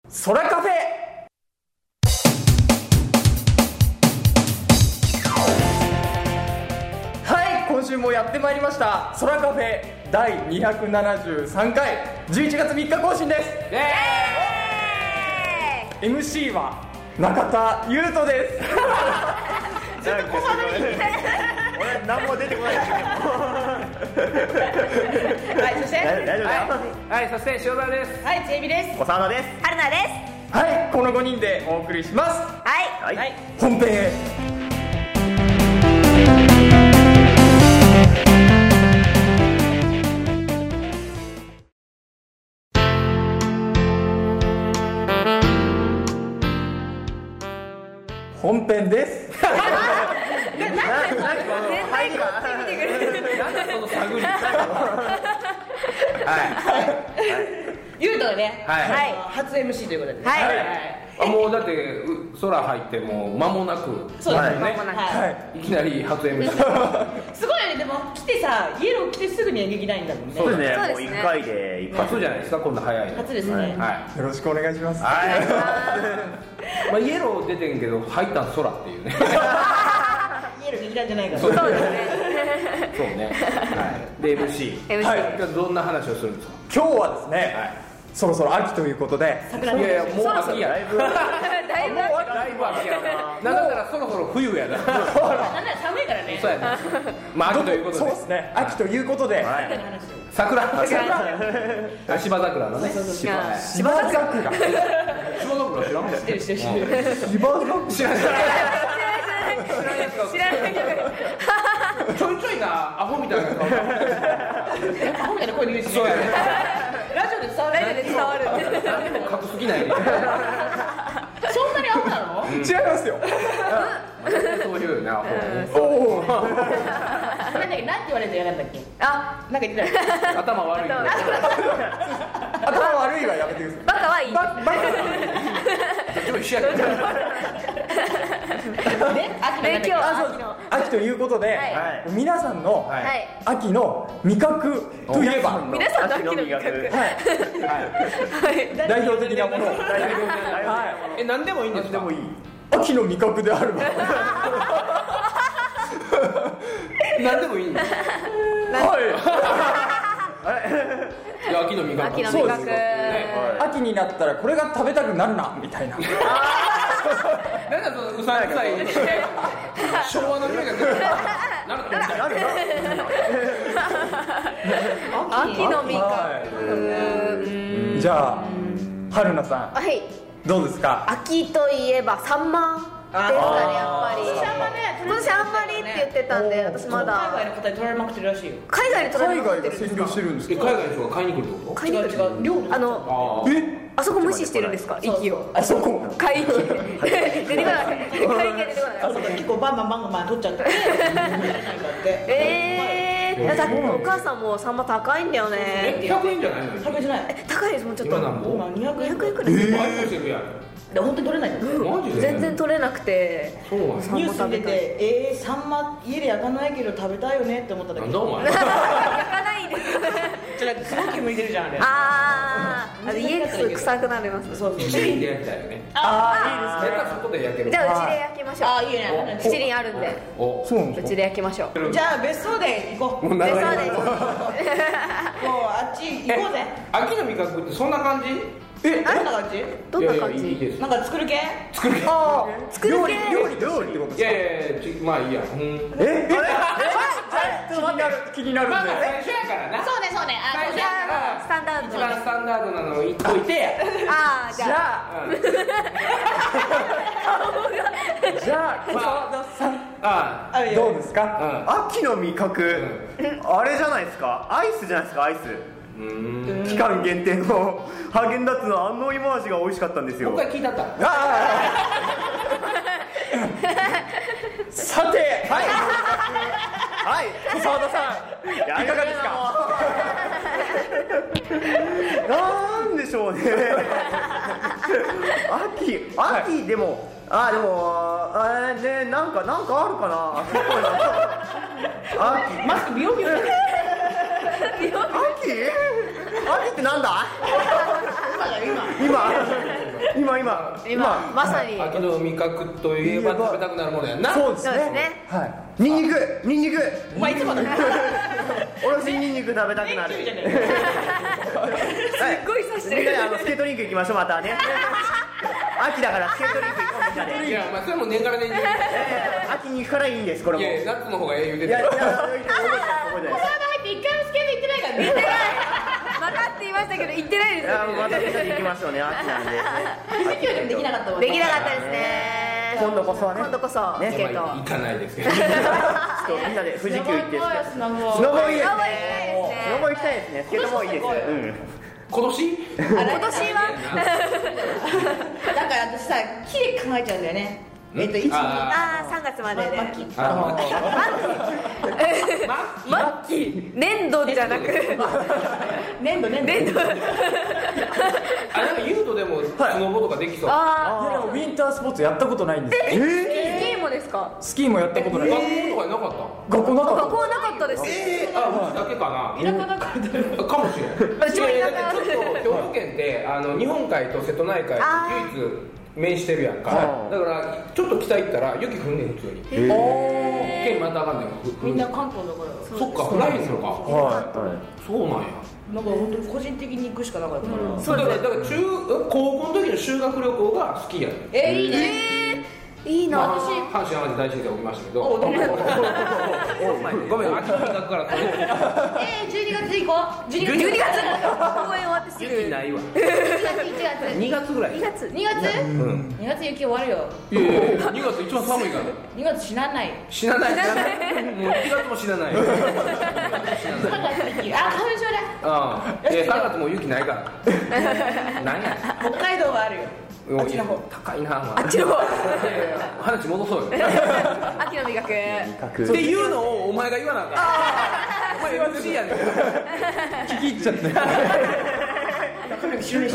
空カフェ。はい、今週もやってまいりました空カフェ第273回11月3日更新です。MC は中田優斗です。 ずっとここまで俺何も出てこないですけどはい、そして大丈夫だよ。 はい、そして塩田です。 はい、ちえみです。 小沢です。 はるなです。 はい、この5人でお送りします。 はい、 はい、 本編へ。本編です。 入りがなんだその探り。 ゆうとね、 はい初 MC ということでね。 はい。あ、もうだって空入ってもう間もなく。 そうですね。 ね。いきなり初 MC。 すごいね、でも来てさ、イエロー来てすぐに演劇ないんだもんね。 そうですね。もう1回で一発初じゃないですか、今度早いの。 初ですね。 はよろしくお願いします。 い。まあイエロー出てんけど入ったん空っていうね。 イエロー劇団じゃないから。 そうですね。そうね。はい。で MC。 はい。 どんな話をするんですか。 今日はですね、そろそろ秋ということで、 いやいや、もう秋や。 だいぶだいぶ秋やな。なんだったらそろそろ冬やな。 なんなら寒いからね。 そうやな。まあ秋ということで。 そうですね、秋ということで、 桜。芝桜のね。 芝桜。 芝桜知らんの？ 知ってる知ってる知ってる。 芝桜。 知らない。 知らないけど。 ちょいちょいなアホみたいな顔。 アホみたいな声で言うし。 そうやね。 ラジオで伝わる。ラジオで伝わる。 何でも隠す気ない。 そんなにアホなの？ 違いますよ。 そういうなアホ。 おお。 なんだっけ、なんて言われると嫌なんだっけ？あ、なんか言ってた。 頭悪い。 頭悪いはやめてください。 バカはいい。 バカ。 どっちも一緒やけど。 秋ということで、皆さんの秋の味覚といえば、 皆さんの秋の味覚。 代表的なもの。 何でもいいんですか？ 秋の味覚であるもの。 何でもいいんです。 はい。 秋の味覚。 秋の味覚。 秋になったらこれが食べたくなるなみたいな。 なんだそのうさんくさい昭和の匂いが出る。 秋の味覚。 じゃあ春菜さん、 はい。 どうですか？ 秋といえばサンマですかね、やっぱり。今年あんまりって言ってたんで、私まだ海外の方に取られまくってるらしいよ。 海外で取られ海まくってるんですか？ 外が占領してるんですか？ 海外の人が買いに来るってこと？ 買いに来る。 違う量。 あそこ無視してるんですか？息を。 あそこ。 海域。出てこない。海域出てこない。 結構バンバン取っちゃって。 だってお母さんもサンマ高いんだよね。 100円じゃないの？ 食べてない。 高いです、もうちょっと。 今なんぼ？ 今200円 200円くらい。 バイトしてるやん。 で本当に取れないの。 マジで？ 全然取れなくて。 そうなんや。 ニュースに出て、サンマ家で焼かないけど食べたいよねって思っただけ。 なんだお前。 焼かないです。 じゃあすごい煙出るじゃんあれ。 家です臭くなります。 そうそう。 七輪で焼きたいよね。 ああ、いいですね。 絶対外で焼ける。 じゃあうちで焼きましょう。 あ、いいね。 七輪あるんで。 お、 そうなんですか？ うちで焼きましょう。 じゃあ別荘で行こう。 もう長いそうです。 もうあっち行こうぜ。 秋の味覚ってそんな感じ？ どんな感じ？ どんな感いやいやいいじ？ です。 なんか作る系？ 作る。 ああ、 作る系料理ってことですか？ いやいやまあいいや。 気になるんで。 まあ最初やからな。 そうねそうね。 最初やからスタンダード。 一番スタンダードなのを言っといて。 じゃあ小沢さん、どうですか？ 秋の味覚、あれじゃないですか、アイスじゃないですか、アイス。期間限定のハーゲンダッツの安納芋味が美味しかったんですよ。 もう一回聞いたった。 さて、はい、小沢田さん、いかがですか？ なんでしょうね。秋でもなんかあるかな。 マスクビヨビヨ。 秋ってなんだ？今今まさに秋の味覚といえば食べたくなるものやんな。 そうですそうですねね。はい。 ニンニクお前いつもだねおろしニンニク食べたくなる。 じゃねすっごい刺してるみんなでスケートリンク行きましょう、またね。秋だからスケートリンク行こう、みんなで。 いや、まあそれも年から年中。 秋に行くからいいんです、これも。 いや、夏の方がええ言うていや、 た。 入って一回もスケート行ってないからね分かっていましたけど行ってないですよまたみんなで行きましょうね、秋なんで。 富士急でもできなかったもんできなかったですね今度こそはね。 今度こそねスケート行かないですけど。 ちょっとみんなで富士急行ってスノボスノボいいですスノボね。スノボ行きたいですね行きたいですね。スケートもいいです。うん。 今年？ 今年はだから私さ木で考えちゃうんだよね1、2 ああ3月まででマッキーマッキー粘土じゃなく粘土粘土あ、なんか言うとでもスノボとかできそう。 あでもウィンタースポーツやったことないんです。 あスキーもですかスキーもやったことない。 学校とかになかった？ 学校なかった。 学校なかったですあ、うちだけかな。 田舎だからかもしれない。 うちも田舎いやだってちょっと兵庫県って日本海と瀬戸内海唯一面してるやんか。だからちょっと北行ったら雪降んねん普通に。県またがんねん。 みんな関東だからそっか、フラインのか。そうなんや。 なんか本当に個人的に行くしかなかったからそうだから高校の時の修学旅行が好きやねん。 いいねいいな私阪神・淡路大震災起きましたけど。 おどうもごめん、秋の味覚から取れてる。 12月行こう12 12月公演終わってすぐ雪ないわ。 1 2月ぐらい。 2月 2月雪終わるよいやいやいや、2月一番寒いから。 2月死なない死なない。もう1月も死なない。 3月雪あ花粉症だああ、3月も雪ないから。何や。 北海道はあるよあっちの方高いな。 あっちの方話戻そうよ。 秋の味覚っていうのをお前が言わなあかん。お前 MC やねん。 聞き入っちゃって。 中身白いし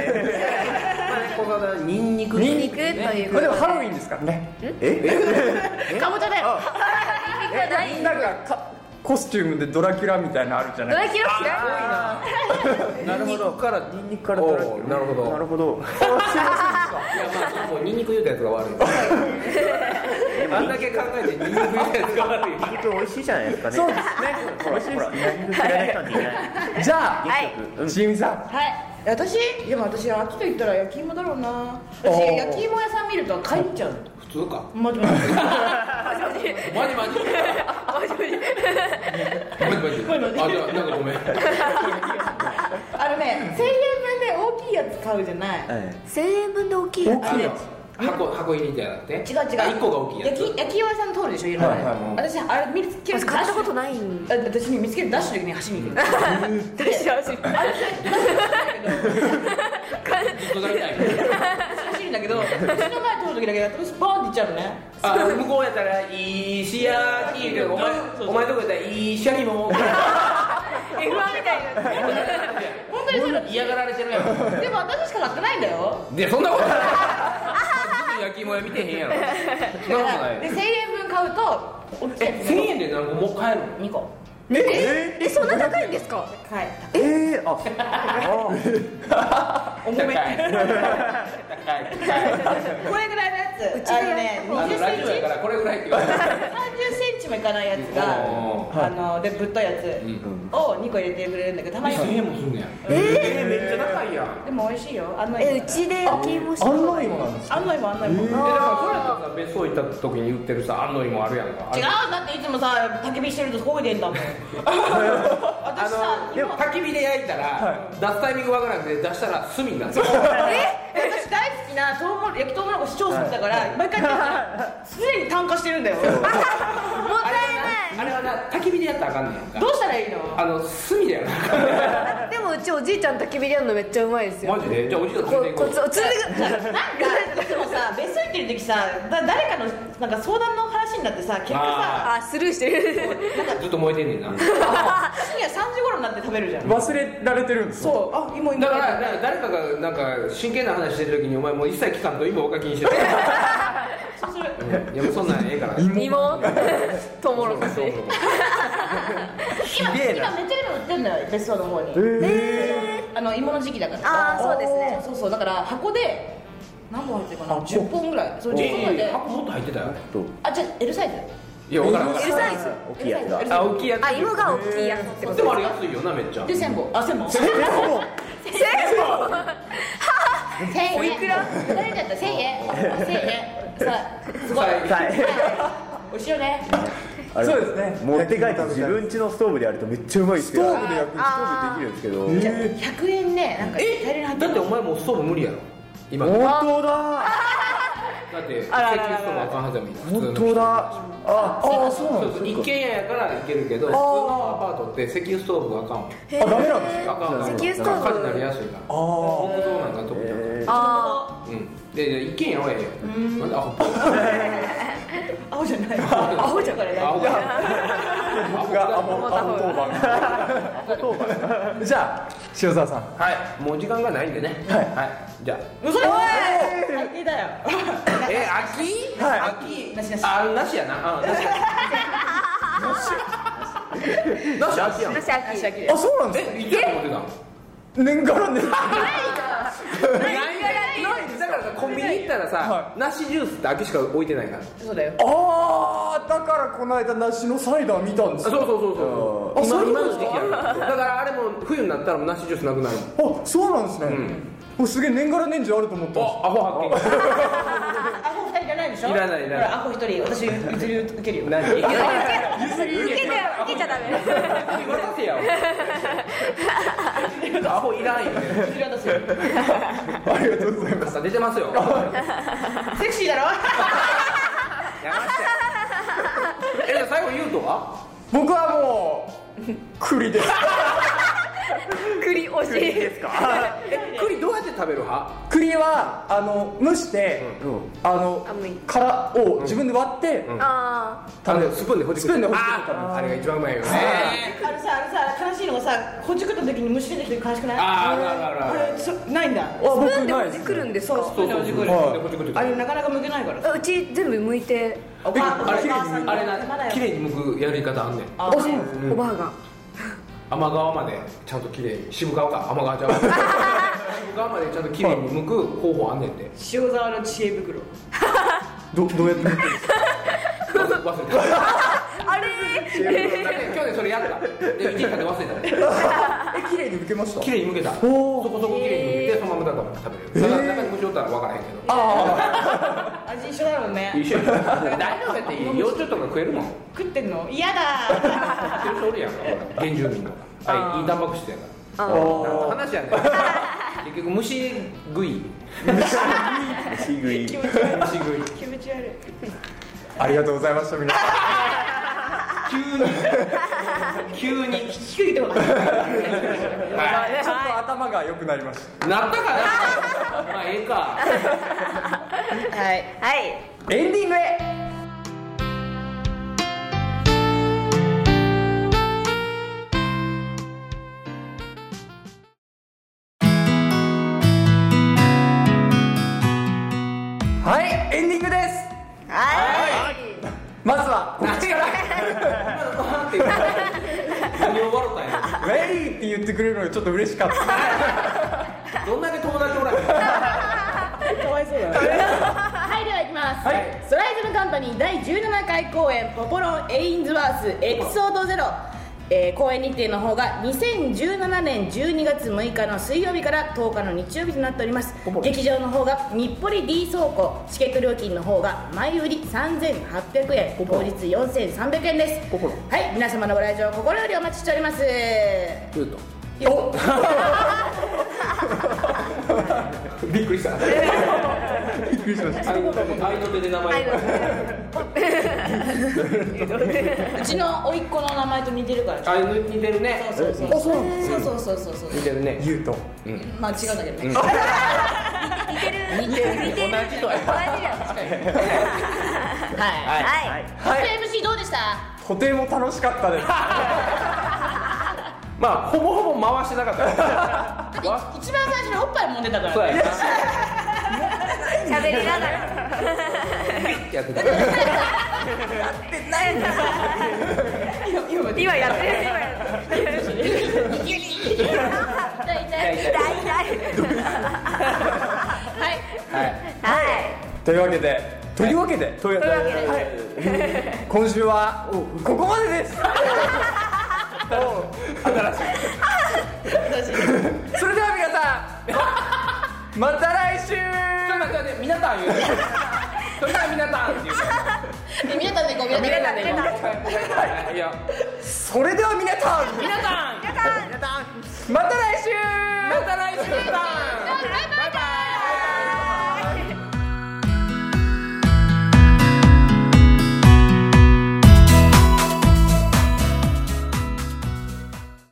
ニンニク。 ニンニクというこれでもハロウィンですからね。 かぼちゃだよなんかコスチュームでドラキュラみたいなのあるじゃドラない。 キュラ嫌いなるほど。からニンニクからドラキュラ。 なるほど。 なるほど。 いやまあもうニンニク言うたやつが悪い。あんだけ考えてニンニク言うたやつが悪い。 ニンニク美味しいじゃないですかね。 そうですね。 ほらほら、ニンニク嫌いな人なんていない。 じゃはいあ、ちえみさん。 はい私でも私秋と言ったら焼き芋だろうな私焼き芋屋さん見ると買いに行っちゃう普通か。 マジマジマジマジ。あ、じゃあなんかごめん。 あのね1000円分で大きいやつ買うじゃない 1000円分で大きいやつ箱入りみたいなって。 違う 1個が大きいやつ。 焼き芋屋さん通るでしょいろいろ私あれ見つける私買ったことないん私見つけるダッシュでね走りに行く大丈夫あれずっとなりたい。 走るんだけど私の前通る時だけ私バーンって行っちゃうのねあ、向こうやったら石焼きでお前とこやったら石焼きも。 F1 みたいな本当にそれ嫌がられてるやん。 でも私しか買ってないんだよでそんなことない。焼き芋屋見てへんやろ。そんなことない。 で1000円分買うと 1000円で何個も買えるの？ 2個そんな高いんですかはい重め。 これぐらいのやつあのね20 ラジオやからこれぐらいって言われて。 30センチもいかないやつがでぶっといやつを2個入れてくれるんだけどたまに 1000円もすんねや。めっちゃ高いやん。 でも美味しいよあんなうちで焼き芋して案内もなんですか。 あんの芋あんの芋違うだからそれやったらさ別荘行った時に言ってるさ安納芋あるやんか。 だっていつもさ焚き火してると焦げてんだもん私さでも焚き火で焼いたら出すタイミングわからなくて出したら炭になってる。 私大好きな焼きとうもろこし超好きだから毎回すでに炭化してるんだよもったいないあれはな焚き火でやったらあかんねんやんか。 どうしたらいいの炭でやらな。 でもうちおじいちゃん焚き火でやるのめっちゃうまいですよマジで？じゃあおじいちゃん連れて行こう。 コツをつんでなんかいつもさ別荘行ってる時さ誰かのなんか相談の話になってさ結局さスルーしてるずっと燃えてんねんな。 深夜3時頃になって食べるじゃん忘れられてるんですよ。 そうあ芋だから誰かがなんか真剣な話してる時にお前もう一切聞かんと今おかきにしてる。 そうするいやもうそんなんええから。 芋トウモロコシ今めっちゃ今売ってんだよ別荘の方に芋の時期だからあーそうですねそうだから箱で何本入ってるかな10本ぐらいそれ10本で箱もっと入ってたよあじゃあ L サイズいや分からん L サイズ大きいやつがあ大きいやつあ芋が大きいやつってことでもあれ安いよなめっちゃで1000本あ1000本1000円おいくら誰だった1000円1000円さあすごいおいしいよねそうですね持って帰って自分家のストーブでやるとめっちゃうまいですよストーブで焼くストーブできるんですけど 100円ねなんか大量に入ってるだってお前もうストーブ無理やろ今本だ当だって石油ストーブあかんはずやもん本当だそうそう一軒家やからいけるけど普通のアパートって石油ストーブがあかんもんダメなんですかあかん石油ストーブ火事になりやすいから木造なんか特にうんで一軒家はええよなんでアホっぽい青じゃない青じゃないアホが僕がアホ当番じゃあ塩沢さんはいもう時間がないんでねはいじゃあ嘘だよ最低だよ秋はい秋あなしやななし秋やん私秋あそうなんですかいつやと思ってた年がら年だからさコンビニ行ったらさ梨ジュースって秋しか置いてないからそうだよああだからこの間梨のサイダー見たんですそうよそう今の時期やからだからあれも冬になったら梨ジュースなくなるもんあそうなんですねもうすげえ年がら年中あると思ってましアホ発見アホ2人じゃないでしょいらないいらないほらアホ1人私譲り受けるよ何受けちゃダメ渡せやアホいらんよ譲り渡すよたありがとうございます傘出てますよセクシーだろやましてじゃあ最後言うとは僕はもう栗です栗惜しいですか栗どうやって食べる派栗は蒸して殻を自分で割ってあスプーンでほじくスプーンでほじくあれが一番うまいよねあれさ悲しいのがさほじくった時に虫出てきて悲しくないあれないんだあ僕スプーンでないですほじくるんですかそうスプーンでほじくるあれなかなか剥けないからうち全部剥いてお母あれさんあれな綺麗に剥くやり方あんねんあそうなんですおばあが天川までちゃんと綺麗に渋川か天川ちゃう渋川までちゃんと綺麗に剥く方法あんねんて塩沢の知恵袋どうやって剥くんですか忘れたあれ去年それやったで1時間で忘れた綺麗に剥けました綺麗に剥けたそおーこそこ綺麗に剥けてそのままだから食べれるただ中に虫おったら分からへんけど味一緒だもんね一緒や大丈夫やって幼虫とか食えるもん食ってんの嫌だ食ってる人おるやんか原住民のあれいいタンパク質やからあ何の話やねん結局虫食い虫食い気持ち悪い虫食い気持ち悪いありがとうございました皆さん急に低いとこちょっと頭が良くなりましたなったかなまあええかはいはいエンディングへはいエンディングですまずは告知から何を笑ったんやウェイって言ってくれるのがちょっと嬉しかったどんだけ友達おらんのかわいそうだはいではいきます、ストライズムカンパニー第17回公演ポポロンエインズワースエピソード0公演日程の方が2017年12月6日の水曜日から10日の日曜日となっております。劇場の方が日暮里 D 倉庫、チケット料金の方が前売り3800円、当日4300円です。はい、皆様のご来場心よりお待ちしております。 ずっとよびっくりしたびっくりしました愛の手で名前うちの甥っ子の名前と似てるからあ似てるねそうそうそうそう似てるね言うとまあ違うんだけどね、 似てる同じとは同じだはいはい MC どうでした？ とても楽しかったですまあほぼほぼ回してなかった一番最初におっぱい揉んでたからそうやな喋りながらやってた今やってる痛い痛いはいはいというわけで今週はここまでです。それでは皆さんまた来週。 ちょっと待って皆さん言うそれから皆さんっていう皆さんでごめんなさい。 それでは皆さん皆さんまた来週。